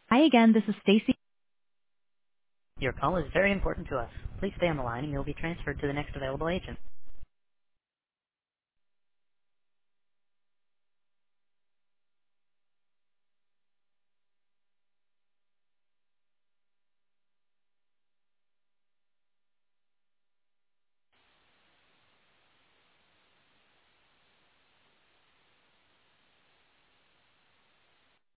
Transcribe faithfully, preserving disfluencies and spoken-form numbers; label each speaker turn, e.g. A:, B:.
A: Hi again, this is Stacy.
B: Your call is very important to us. Please stay on the line and you'll be transferred to the next available agent.